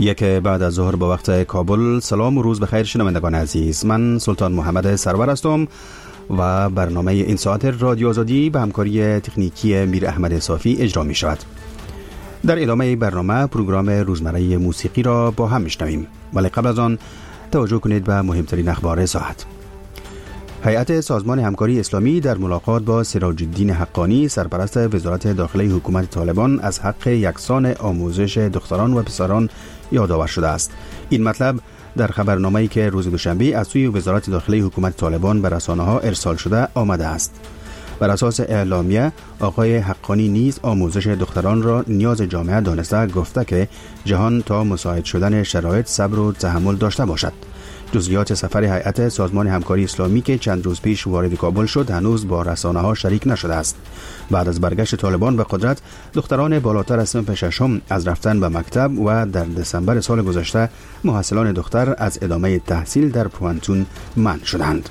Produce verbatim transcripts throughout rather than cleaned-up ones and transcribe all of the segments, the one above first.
یک بعد از ظهر با وقت کابل. سلام و روز بخیر شنوندگان عزیز، من سلطان محمد سرور هستم و برنامه این ساعت رادیو آزادی به همکاری تکنیکی میر احمد صافی اجرا می شود. در ادامه برنامه پروگرام روزمره موسیقی را با هم میشنویم، ولی قبل از آن توجه کنید به مهمترین اخبار ساعت. هیئت سازمان همکاری اسلامی در ملاقات با سراج الدین حقانی سرپرست وزارت داخلی حکومت طالبان از حق یکسان آموزش دختران و پسران یادآور شده است. این مطلب در خبرنامه‌ای که روز دوشنبه از سوی وزارت داخلی حکومت طالبان به رسانه‌ها ارسال شده آمده است. بر اساس اعلامیه آقای حقانی نیز آموزش دختران را نیاز جامعه دانسته گفته که جهان تا مساعد شدن شرایط صبر و تحمل داشته باشد. جزئیات سفر هیئت سازمان همکاری اسلامی که چند روز پیش وارد کابل شد هنوز با رسانه‌ها شریک نشده است. بعد از برگشت طالبان به قدرت، دختران بالاتر از صنف ششم از رفتن به مکتب و در دسامبر سال گذشته محصلان دختر از ادامه تحصیل در پوانتون منع شدند.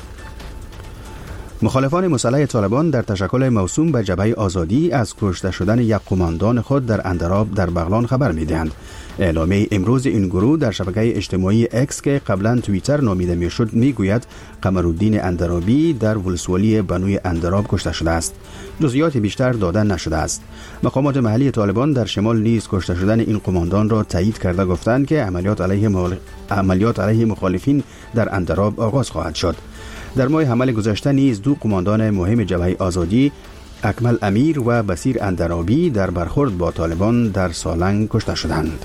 مخالفان مسلح طالبان در تشکل موسوم به جبهه آزادی از کشته شدن یک قماندان خود در اندراب در بغلان خبر می‌دهند. اعلامیه امروز این گروه در شبکه اجتماعی اکس که قبلا توییتر نامیده میشد میگوید قمرالدین اندرابی در ولسوالی بنوی اندراب کشته شده است. جزئیات بیشتر داده نشده است. مقامات محلی طالبان در شمال نیز کشته شدن این قماندان را تایید کرده گفتند که عملیات علیه مخالف... عملیات علیه مخالفین در اندراب آغاز خواهد شد. در ماه حمل گذشته نیز دو قماندان مهم جبهه آزادی، اکمل امیر و بصیر اندرابی در برخورد با طالبان در سالنگ کشته شدند.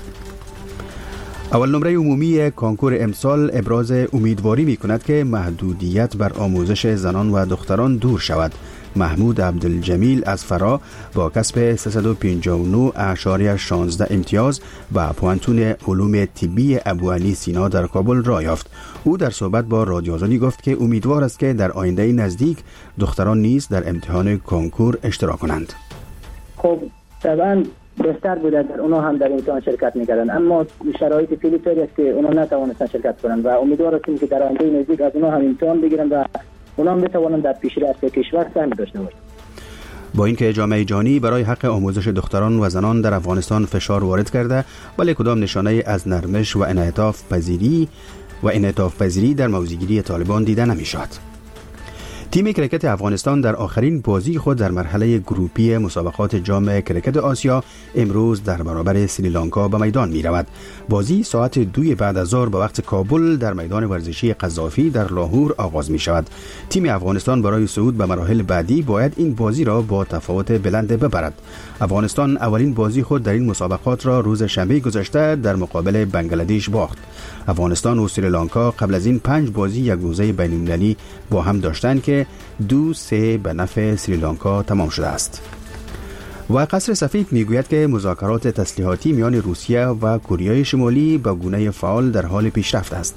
اول نمره عمومی کنکور امسال ابراز امیدواری می کند که محدودیت بر آموزش زنان و دختران دور شود. محمود عبدالجمیل از فرا با کسب سیصد و پنجاه و نه اعشاریه شانزده امتیاز و پوانتون علوم طبی ابوعلی سینا در کابل را یافت. او در صحبت با رادیو آزادی گفت که امیدوار است که در آینده نزدیک دختران نیز در امتحان کنکور اشتراک کنند. خب طبعا بهتر بوده در اونا هم در امتحان شرکت میکردن، اما شرایط فعلی طوری است که اونا نتوانستن شرکت کنند و امیدوار هستیم که در آینده نزدیک از اونا هم امتحان بگیرن و اونا هم بتوانند در پیشرفت کشور سهم داشته باشند. با اینکه جامعه جهانی برای حق آموزش دختران و زنان در افغانستان فشار وارد کرده، ولی کدام نشانه از نرمش و انعطاف پذیری و انعطاف پذیری در موضع‌گیری طالبان دیده نمی‌شود. تیم کرکت افغانستان در آخرین بازی خود در مرحله گروپی مسابقات جام کرکت آسیا امروز در برابر سریلانکا به میدان می رود. بازی ساعت دوی بعد از ظهر به وقت کابل در میدان ورزشی قذافی در لاهور آغاز می شود. تیم افغانستان برای صعود به مراحل بعدی باید این بازی را با تفاوت بلند ببرد. افغانستان اولین بازی خود در این مسابقات را روز شنبه گذشته در مقابل بنگلادش باخت. افغانستان و سریلانکا قبل از این پنج بازی یک روزه بین‌المللی با هم داشتند که دو سه به نفع سریلانکا تمام شده است. و قصر سفید میگوید که مذاکرات تسلیحاتی میان روسیه و کره شمالی با گونه فعال در حال پیشرفت است.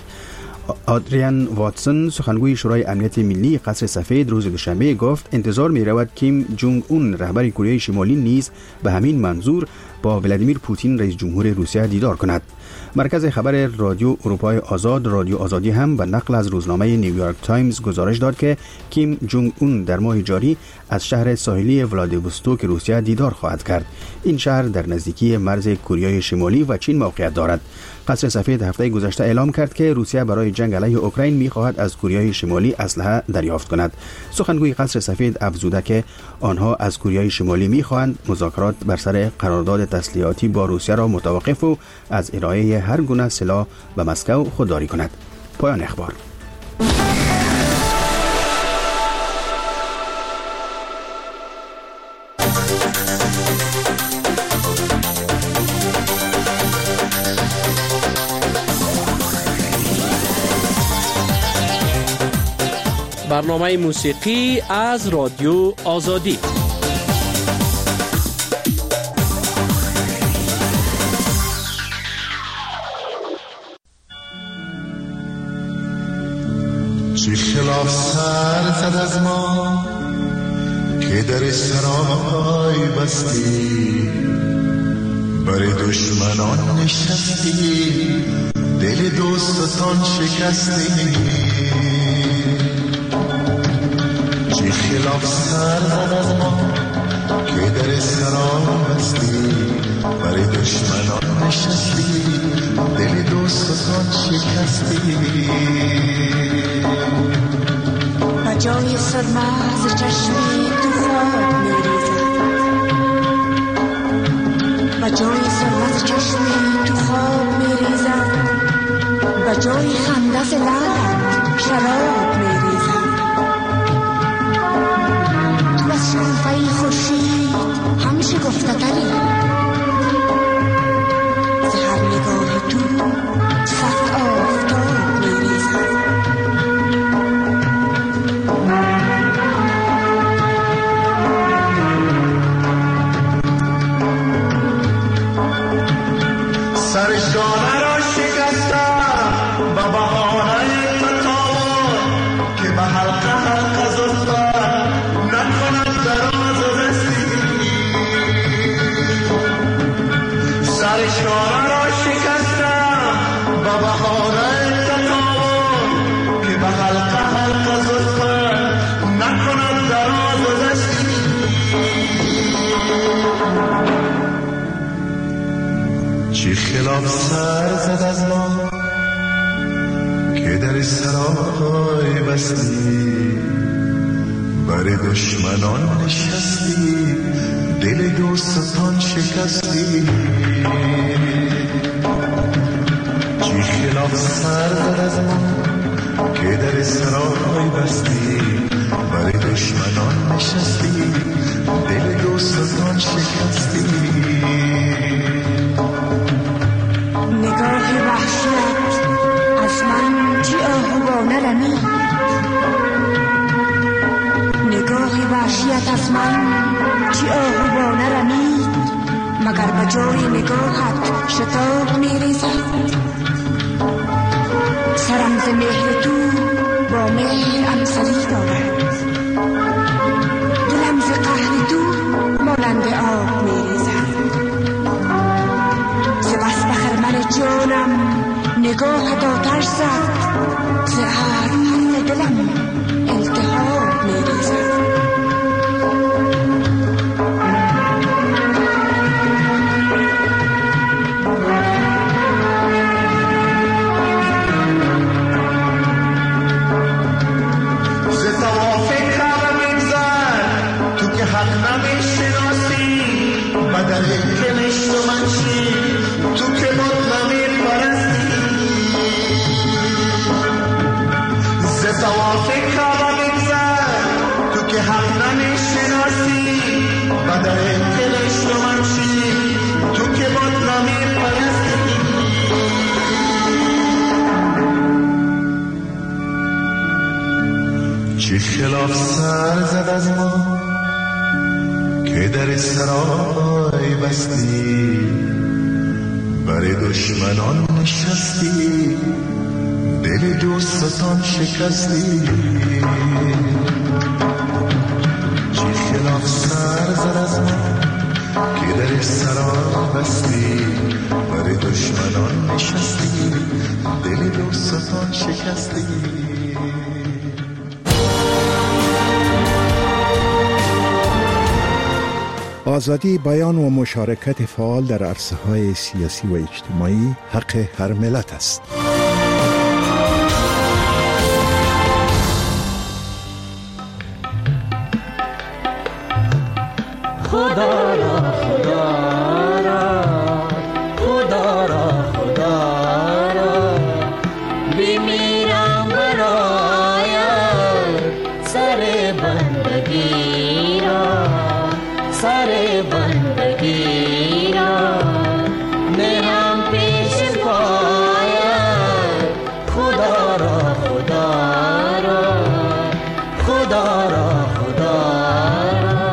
آدریان واتسون سخنگوی شورای امنیت ملی قصر سفید روز دوشنبه گفت انتظار می رود کیم جونگ اون رهبر کره شمالی نیز به همین منظور با ولادیمیر پوتین رئیس جمهور روسیه دیدار کند. مرکز خبر رادیو اروپای آزاد رادیو آزادی هم به نقل از روزنامه نیویورک تایمز گزارش داد که کیم جونگ اون در ماه جاری از شهر ساحلی ولادیوستوک روسیه دیدار خواهد کرد. این شهر در نزدیکی مرز کره شمالی و چین موقعیت دارد. قصر سفید هفته گذشته اعلام کرد که روسیه برای جنگ علیه اوکراین می‌خواهد از کره شمالی اسلحه دریافت کند. سخنگوی قصر سفید افزوده که آنها از کره شمالی می‌خواهند مذاکرات بر سر قرارداد تسلیحاتی با روسیه را متوقف و از ارائه هر گونه سلاح به مسکو خودداری کند. پایان اخبار. برنامه موسیقی از رادیو آزادی. چه خلاف سر زد از ما که در سرای بستی، برای دشمنان نشستی، دل دوستان شکستی. چه خلاف سر زد از ما که در سرای بستی، برای دشمنان نشستی، دل دوستان شکستی. و جای سرما ز چشمی تو خواب میریزد، و جای سرما ز چشمی تو خواب میریزد، و جای خنده ز لبت شراب میریزد. تو از شرفه خورشید همیشه گفته تری، ز هر نگاه تو صد آفتاب میریزد. سرشانه را شکستم و بهانه تطاور که به حلقه حلقه زلفت نکند دراز و دستی. سرشانه را شکستم و بهانه تطاور که به حلقه حلقه زلفت نکند دراز و دستی. چی خلاف سر زد از ما که در سرای بستی، برای دشمنان نشستی، دل دوستان شکستی. چی خلاف سر زد از ما که در سرای بستی، برای دشمنان نشستی، دل دوستان شکستی. نگاه وحشت از من چی آهوانه رمید، نگاه وحشت از من چی آهوانه رمید، مگر به جای نگاهت شتاب میریزد. سرم ز مهر تو با مهر امسلی دارد، دلم ز قهر تو مانند آب میریزد. ز بس به خرمن جانم نگاه آتش زد، ز هر حرف دلم التهاب میریزد. چی خلاف سر زد از ما که در سرای بستی، برای دشمنان نشستی، دل دوستان شکستی. چی خلاف سر زد از ما که در سرای بستی، برای دشمنان نشستی، دل دوستان شکستی. آزادی بیان و مشارکت فعال در عرصه‌های سیاسی و اجتماعی حق هر ملت است. خدا را خدا را خدا را خدا را بمیرم برای سر بندگی را، سر بندگی را نهم پیش پایت. خدا را خدا را خدا را خدا را.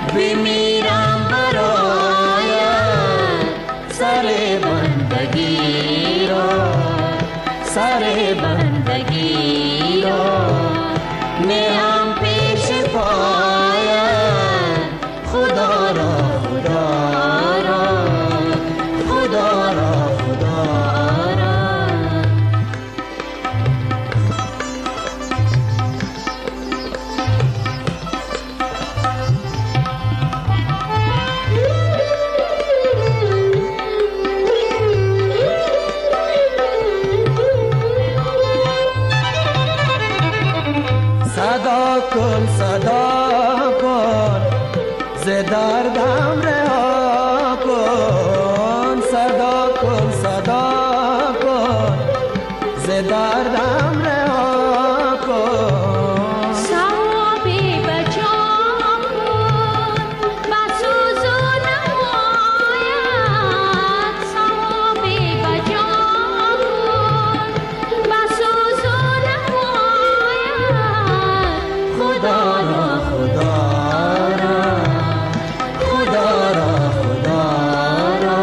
بمیرم برایت سر بندگی را، سر بندگی را نهم پیش پایت خدا را، خدا را، خدا را، خدا را. صدا کن، صدا کن، ز دردم رها کن. صدا کن، صدا کن، ز دردم رها کن. ثوابی بجام کن بسوز و نمایت، ثوابی بجام کن بسوز و نمایت. خدا را، خدا را، خدا را، خدا را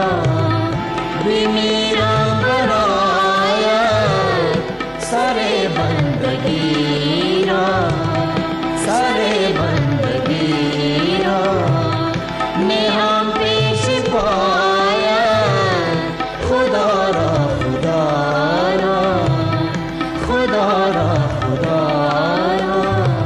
بمیرم برایت سر بندگی را، سر بندگی را نهم پیش پایت خدا را، خدا را، خدا را، خدا را.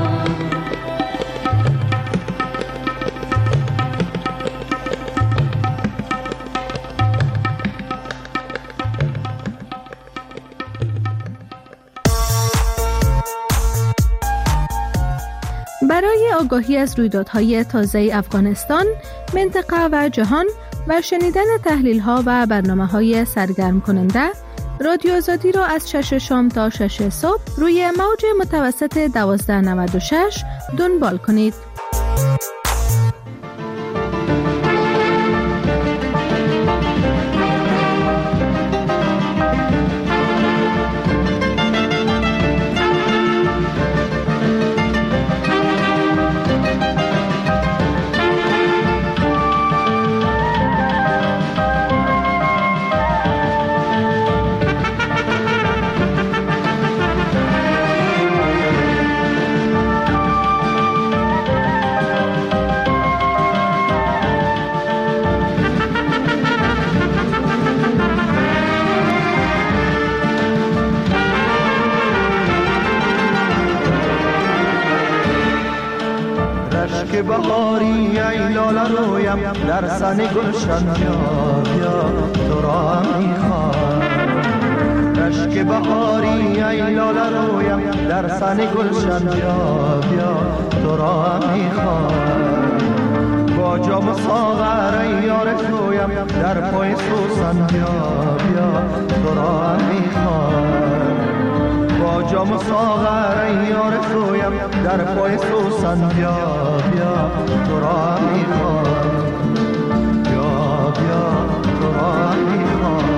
برای آگاهی از رویدادهای تازه افغانستان، منطقه و جهان و شنیدن تحلیل‌ها و برنامه‌های سرگرم کننده، رادیو آزادی را از شش شام تا شش صبح روی موج متوسط دوازده نود و شش دنبال کنید. که بهاری ای لاله رویم در سن گلشن بیا بیا تو را میخوام. رشک بهاری ای لاله رویم در سن گلشن بیا بیا تو را میخوام. با جام و ساغر ای یار تویم در پای سوسن بیا بیا تو را میخوام. با جام و ساغر ای یار تویم در پای سوسن بیا بیا تو را میخوام. بیا بیا تو را میخوام.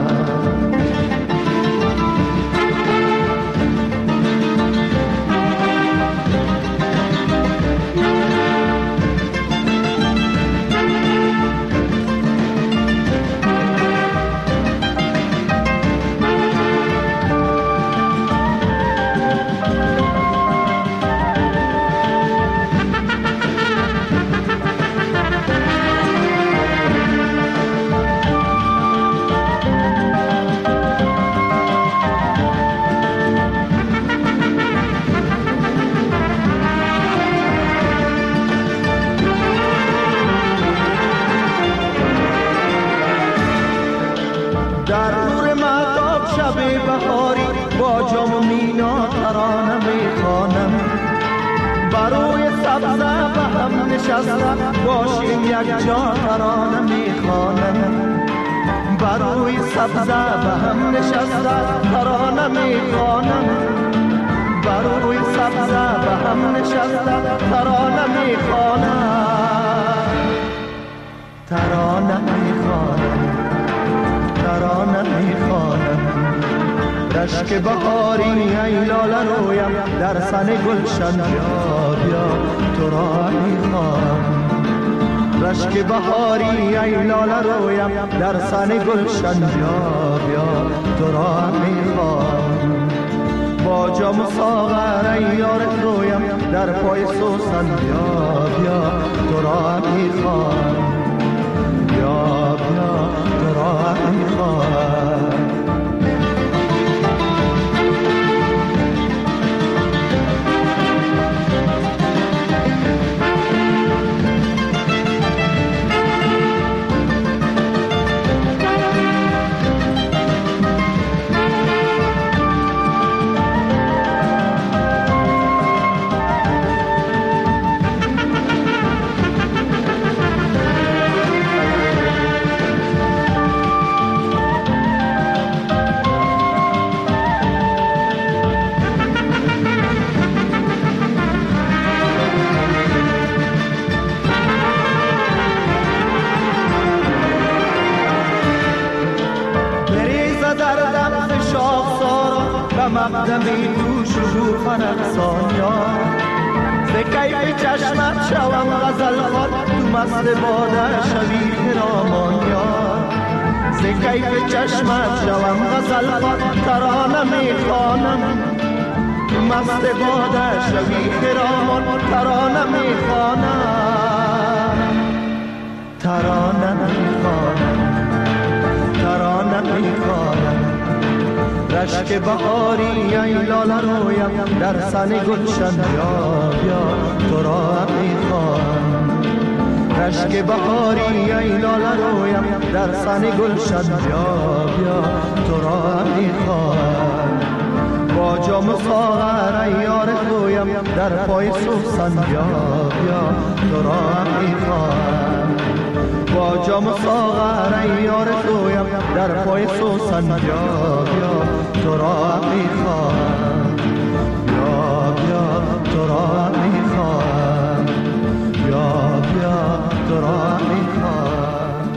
در نور مهتاب شب بهاری با جام و مینا ترانه میخوانم. بروی سبزه به هم نشسته باشیم یک جا ترانه میخوانم. بروی سبزه به هم نشسته ترانه میخوانم. بروی سبزه به هم نشسته ترانه میخوانم. ترانه میخوانم، ترانه میخوانم. رشک بهاری ای لاله رویم در سن گلشن بیا بیا تو را میخوام. رشک بهاری ای لاله رویم در سن گلشن بیا بیا تو را میخوام با جام ساغر ای یار رویم در پای سوسن بیا بیا تو را میخوام بیا بیا تو را میخوام مقدمی تو شکوفه رقصان یار ز کیف چشمت شوم غزل خوان تو مست باده شوی خرامان یار ز کیف چشمت شوم غزل خوان ترانه میخوانم تو مست باده شوی خرامان ترانه میخوانم ترانه میخوانم ترانه میخوانم رشک بهاری ای لاله رویم در سن گلشن بیا بیا تو را میخوام رشک بهاری ای لاله رویم در سن گلشن بیا بیا تو را میخوام با جام ساغر ای یار رویم در پای سوسن بیا بیا تو را میخوام با جام ساغر ای یار رویم در پای سوسن بیا بیا تو را میخوام بیا بیا تو را میخوام بیا بیا تو را میخوام.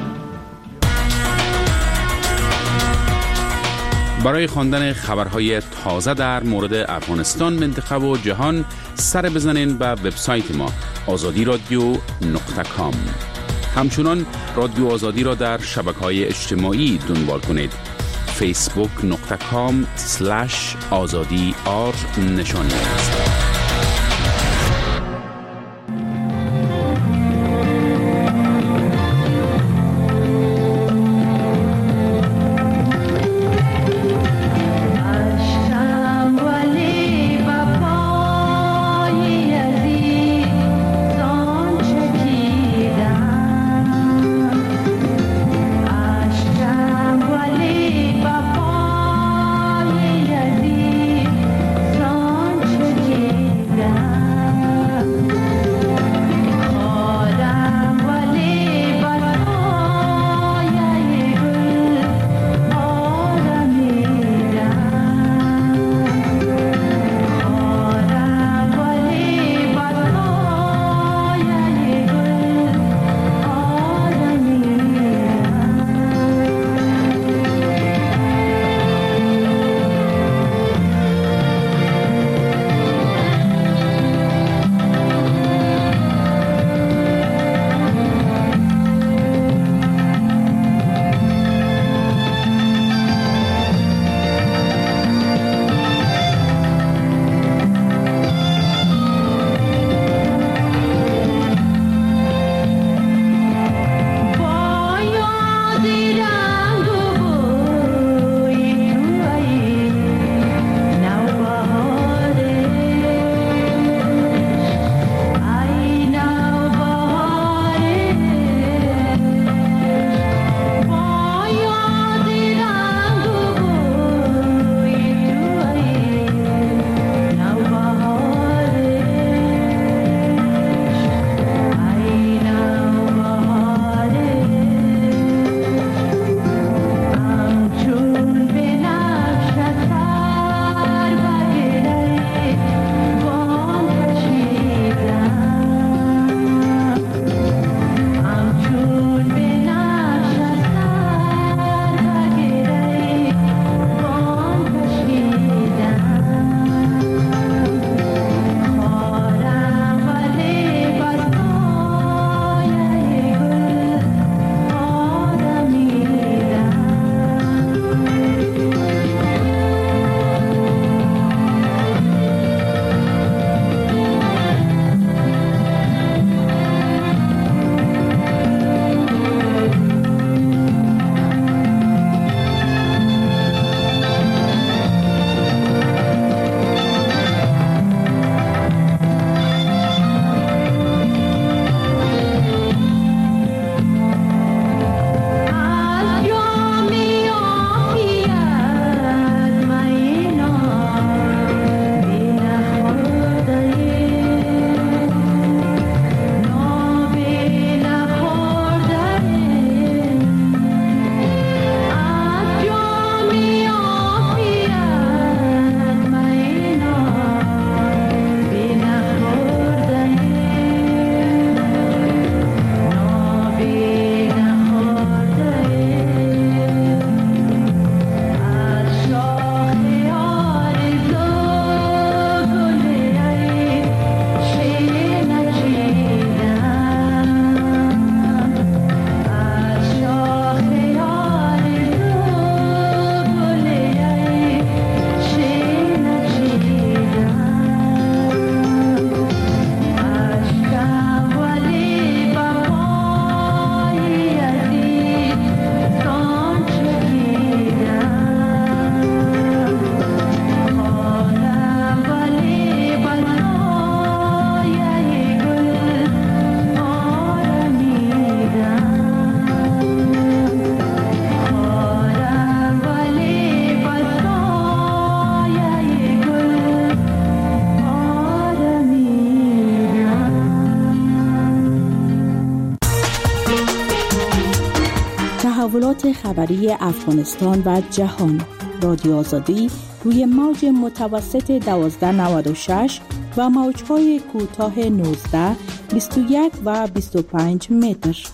برای خواندن خبرهای تازه در مورد افغانستان، منطقه و جهان سر بزنین به وبسایت ما آزادی رادیو نقطه کام. همچنان رادیو آزادی را در شبکه‌های اجتماعی دنبال کنید. فیسبوک نقطه کام سلش آزادی آر نشانی است. Yeah. تحولات خبری افغانستان و جهان. رادیو آزادی روی موج متوسط دوازده نود و شش و موج‌های کوتاه نوزده، بیست و یک و بیست و پنج متر.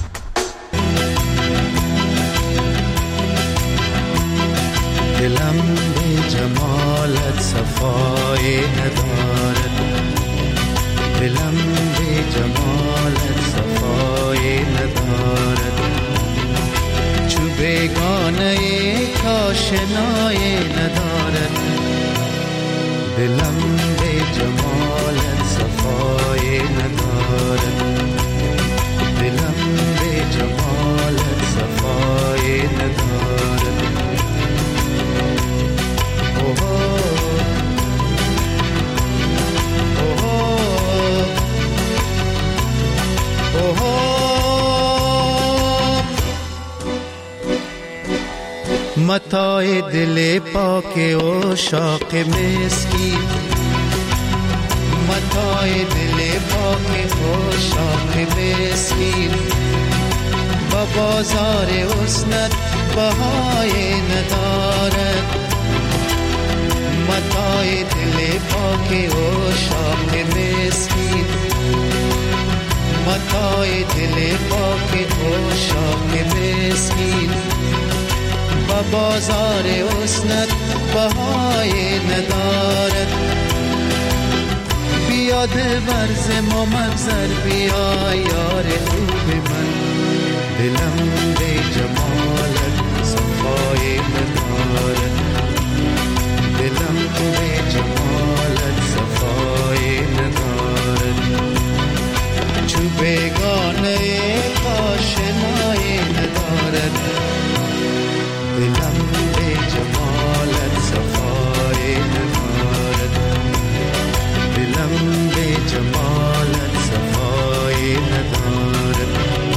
دلم به جمالت صفای ندارد، دلم به جمالت صفای ندارد، چو بیگانه کاشنای ندارد، دلم به جمالت صفای ندارد، دلم به جمالت صفای ندارد. متاع دل پاک و شاق مسکین، متاع دل پاک و شاق مسکین، با بازار حسنت بهای ندارد، متاع دل پاک و شاق مسکین، متاع دل پاک و شاق مسکین، با بازار حسنت بهای ندارد. بیا دلبر ز ما مگذر، بیا یار خوب من، دلم به جمالت صفای ندارد، دلم به جمالت صفای ندارد، چو بیگانه کاشنای ندارد، دلم به جمالت صفای ندارد، دلم به جمالت صفای ندارد.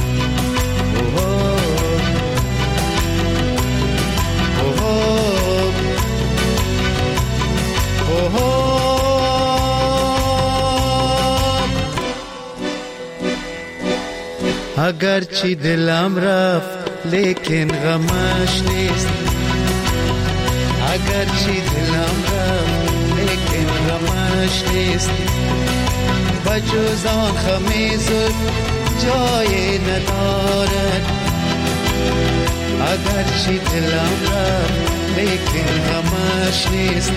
اگرچه دلم رفت لیکن غمش نیست، اگرچه دلم رفت لیکن غمش نیست، بجز آن خم زلف جای ندارد، اگرچه دلم رفت لیکن غمش نیست،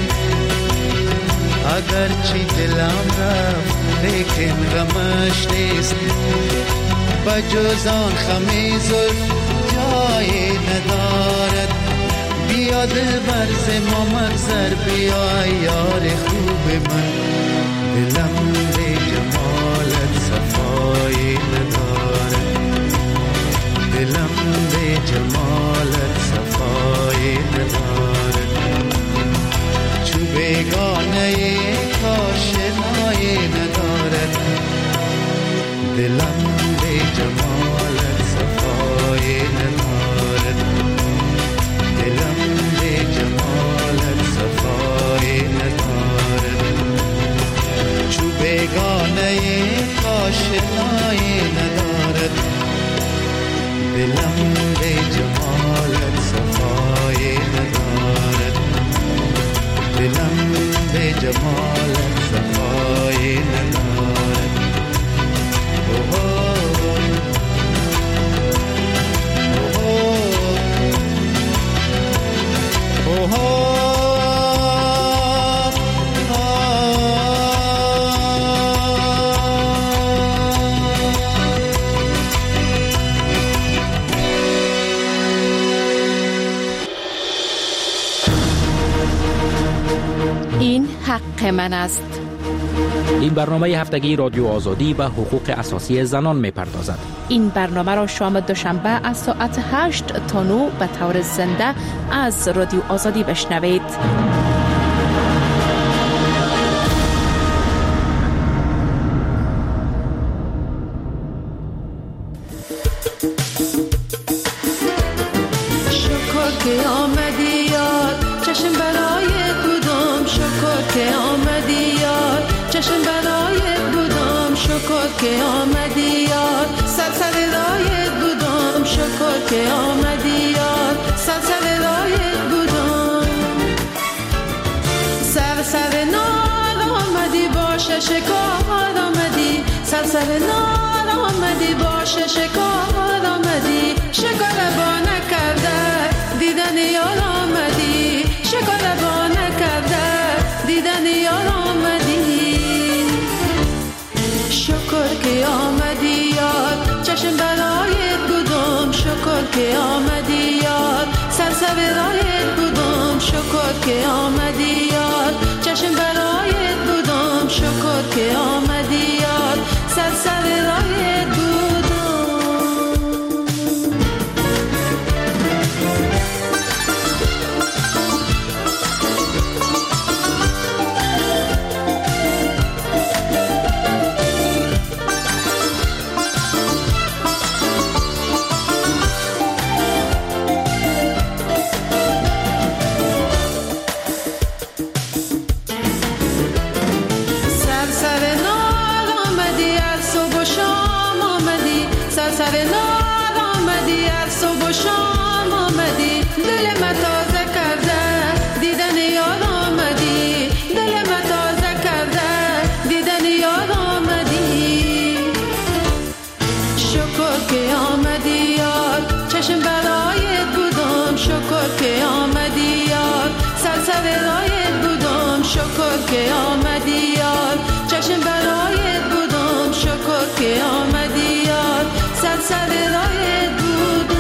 اگرچه دلم رفت لیکن غمش نیست، بجز آن خم زلف جای ندارد. بیا دلبر ز ما مگذر، بیا یار خوب من، دلم به جمالت صفای ندارد، دلم به جمالت صفای ندارد، چو بیگانه کاشنای ندارد، دلم به جمالت صفای ندارد، دلم به جمالت صفای ندارد، چو بیگانه کاشنای ندارد، دلم به جمالت صفای ندارد، دلم به جمالت صفای ندارد. حق من است. این برنامه هفتگی رادیو آزادی به حقوق اساسی زنان می‌پردازد. این برنامه را شام دوشنبه از ساعت هشت تا نه به طور زنده از رادیو آزادی بشنوید. شکر که آمدی یار، چشم برای بودم. شکر که آمدی یار، چشم برای بودم. شکر که آمدی یار، سرسر رایت بودم. شکر که آمدی یار، سرسر رایت بودم. سرسر نار آمدی باشه شکار آمدی. سرسر نار آمدی باشه شکار آمدی. شکار با نکرده دیدن یار آمدی. شکار با نکرده دیدن یار آمدی. شکر که آمدی یار، چشم برایت بودم. شکر که آمدی یار، سرسر رایت بودم. شکر که آمدی یار، چشم برایت بودم. شکر که آمدی یار، سرسر رایت بودم. سر نار آمدی، از صبح و شام آمدی. دل من تازه کرده دیدن یار آمدی. دل من تازه کرده دیدن یار آمدی. شکر که آمدی یار، چشم برایت بودم. شکر که آمدی یار، سرسر رایت بودم. شکر که آمدی یار، چشم برایت بودم. شکر که آمدی یار، سر رایت بودم.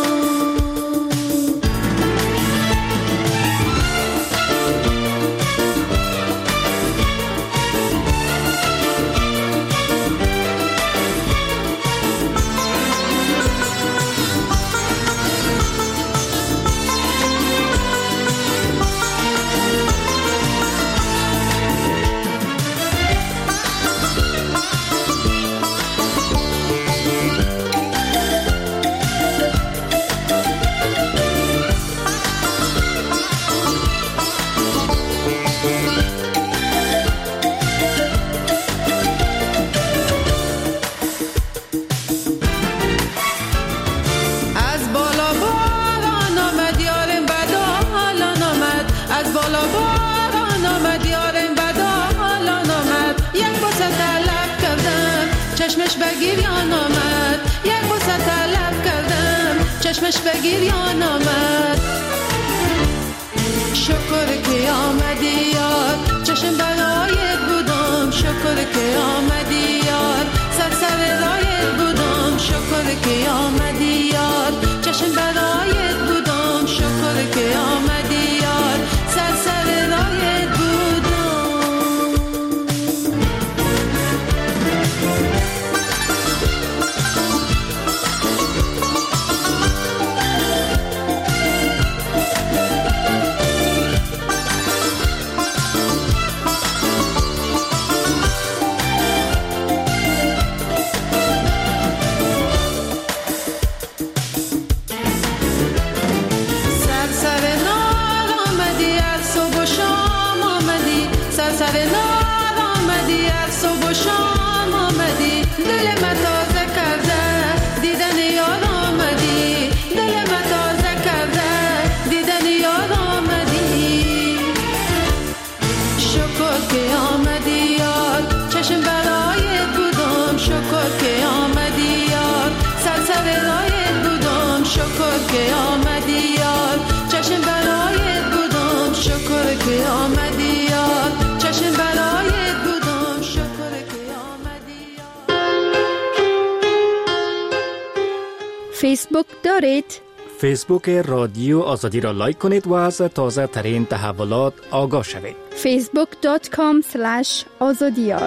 چشمش بگیریان آمد، یک بوسه طلب کردم. چشمش بگیریان آمد. شکر که آمدی یار، چشم برایت بودم. شکر که آمدی یار، سرسر رایت بودم. شکر که آمدی یار، چشم برایت بودم. شکر که آمدی یار، سرسر رایت بودم. سر نار آمدی، از صبح و شام آمدی. دل من تازه کرده دیدن یار آمدی. دل من تازه کرده دیدن یار آمدی. شکر که آمدی یار، چشم برایت بودم. شکر که آمدی یار، سرسر رایت بودم. شکر که آمدی یار، چشم برایت بودم. شکر که آمدی یار، چشم برایت بودم. شکر که آمدی یار. فیسبوک دارید؟ فیسبوک رادیو آزادی را لایک کنید و از تازه ترین تحولات آگاه شوید. فیسبوک دات کام اسلش آزادیار.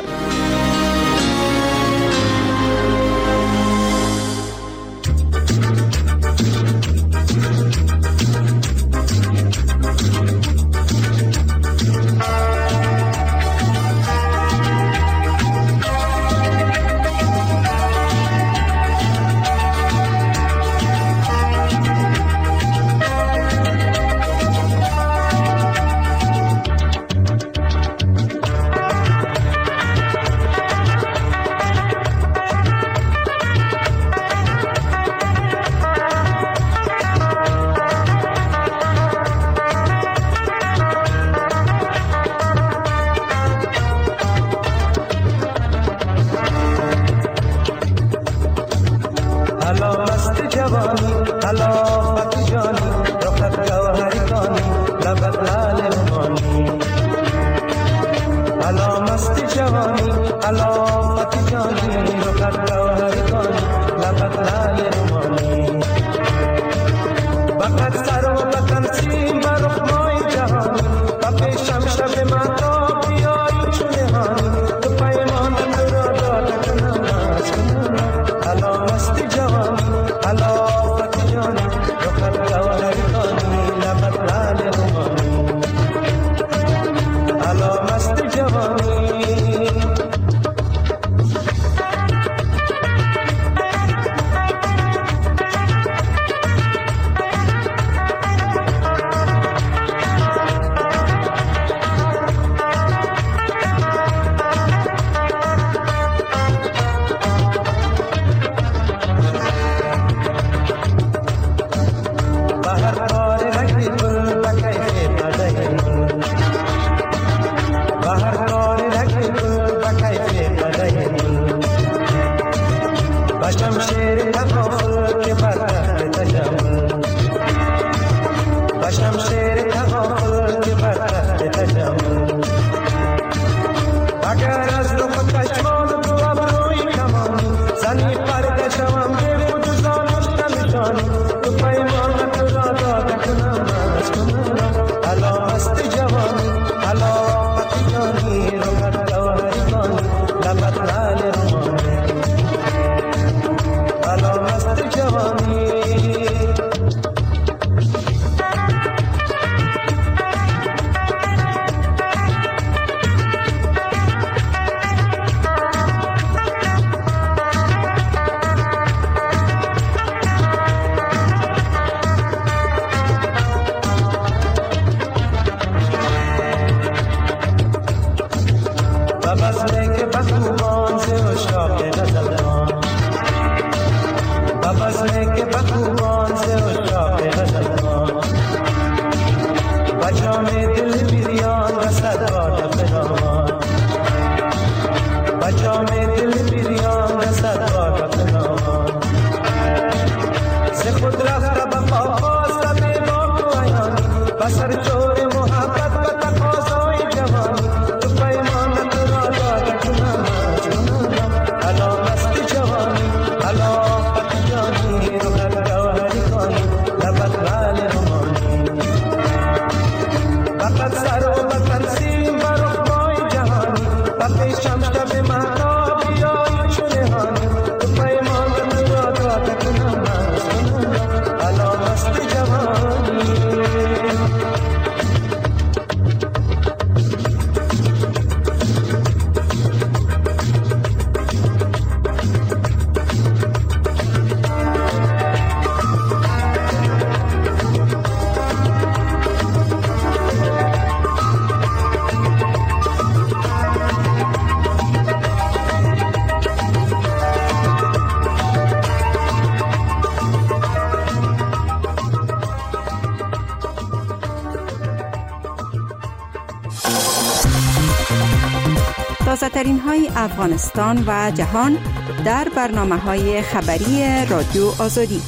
تازه‌ترین های افغانستان و جهان در برنامه‌های خبری رادیو آزادی.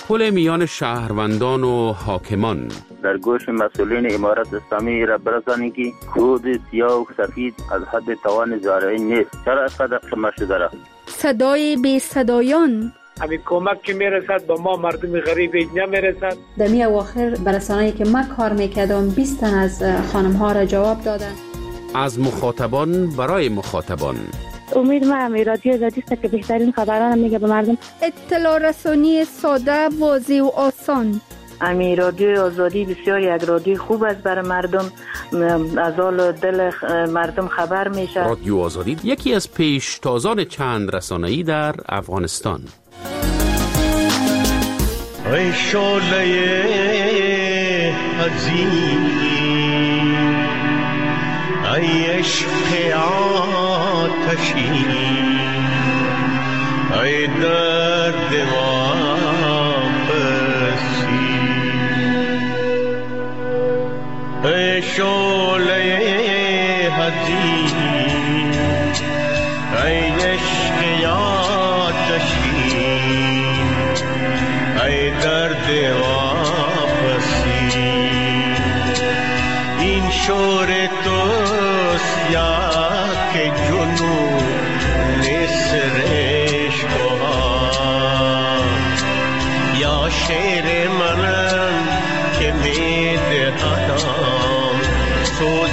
پل میان شهروندان و حاکمان. در گوش مسئولین امارت اسلامی را برسانید که کود سیاه و سفید از حد توان زارعی نیست. چرا از قدر قمه شده را؟ صدای بی صدایان. همین کمک که میرسد با ما مردم غریب نمیرسد. در می اواخر برسانه‌ای که من کار میکردم بیست تن از خانم ها را جواب دادن. از مخاطبان برای مخاطبان. امید ما همی رادیو آزادی است که بهترین خبران میگه به مردم. اطلاع رسانی ساده، واضح و آسان. امی رادیو آزادی بسیار یک رادیو خوب است برای مردم، از حال دل مردم خبر میشه. رادیو آزادی یکی از پیشتازان چند رسانه‌ای در افغانستان. ای شعله عزیز، ای عشق آتشی، ای درد واپسی، ای شعله عزیز، ای عشق آتشی، ای درد واپسی. این شور توست یا که جنون نسرش بها، یا شعر منم که میده آدم سوز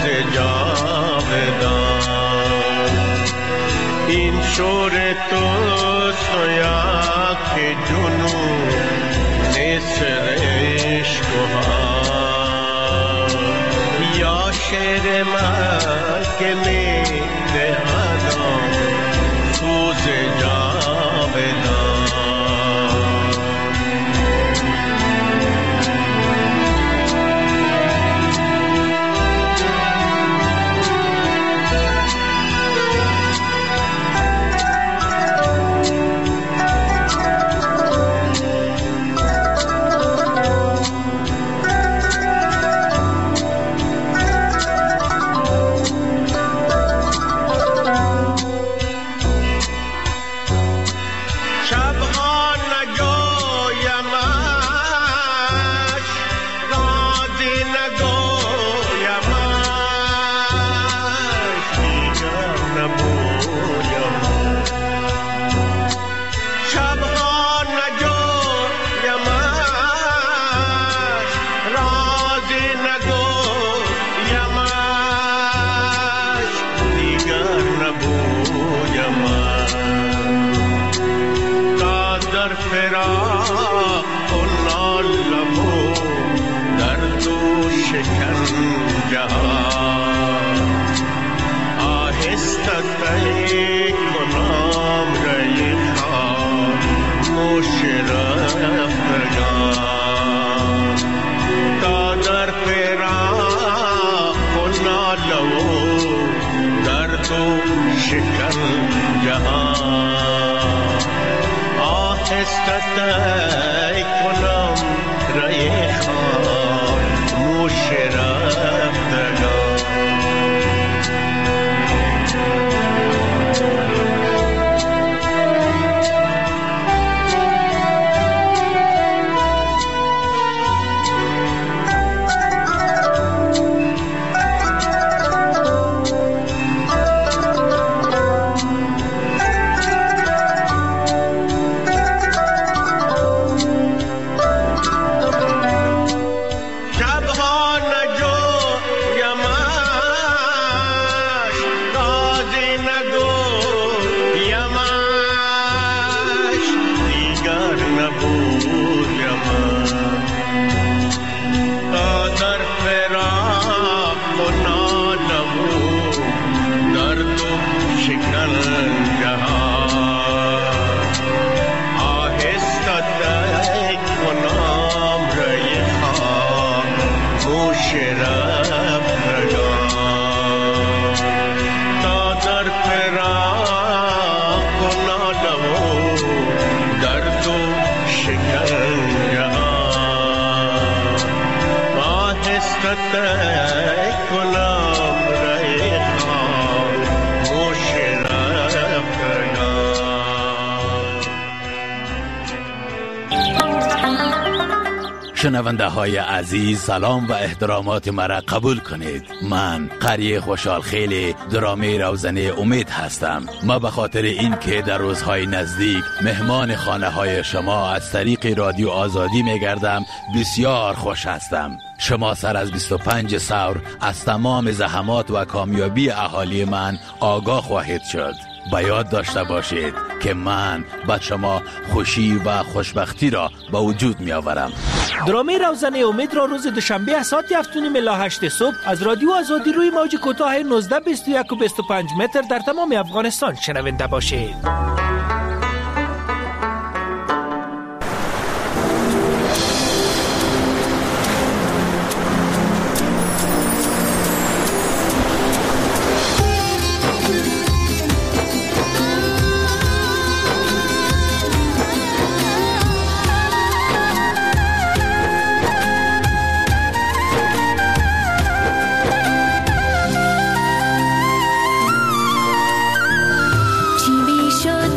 جاودان. این شور توست یا که جنون نسرش بها، یا شعر من که میده آدم سوز جاودان. شبها نجو شنونده های عزیز، سلام و احترامات مرا قبول کنید. من قری خوشحال خیلی درامه روزنه امید هستم. ما به خاطر این که در روزهای نزدیک مهمان خانه های شما از طریق رادیو آزادی میگردم بسیار خوش هستم. شما سر از بیست و پنج سور از تمام زحمات و کامیابی اهالی من آگاه خواهید شد. با یاد داشته باشید که من با شما خوشی و خوشبختی را به وجود می آورم. درامه روزنه امید را روز دوشنبه از ساعت هفت و نیم الی هشت صبح از رادیو آزادی روی موج کوتاه نوزده بیست و یک و بیست و پنج متر در تمام افغانستان شنونده باشید. شد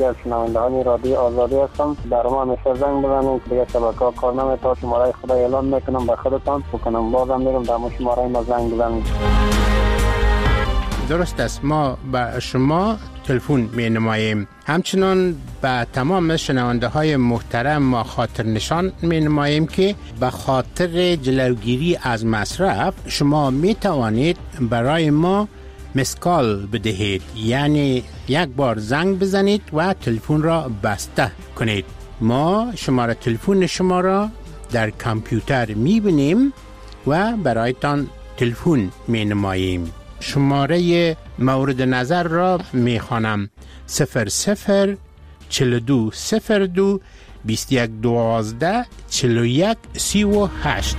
یکی از شنوندگان رادیو آزادی هستم. در ما همیشه زنگ بزنید که دیگه شبکه‌ها کار نمی‌کنه. شماره خدا اعلام میکنم به خودتان بکنم بازم میگم در شماره ما زنگ بزنید. درست است، ما به شما تلفن می نماییم. همچنان به تمام شنونده های محترم ما خاطر نشان می نماییم که به خاطر جلوگیری از مصرف شما می توانید برای ما مسکال بدهید، یعنی یک بار زنگ بزنید و تلفن را بسته کنید. ما شماره تلفن شما را در کامپیوتر می بینیم و برایتان تلفن می نماییم. شماره مورد نظر را می خوانم: صفر صفر چل دو صفر دو بیست یک دوازده چل و یک سی و هشت.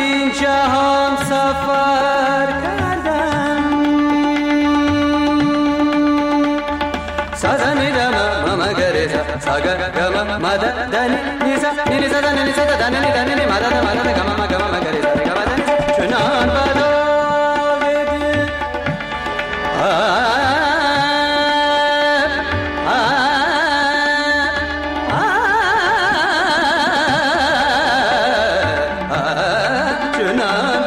این جهان سفر کردم سازن دم ماما گریزا ساگر گم مادا دنی نیزا نیزا دنی نیزا دنی دنی مادا مادا گم گم گریزا گم دنی چنان بادا گدی Tonight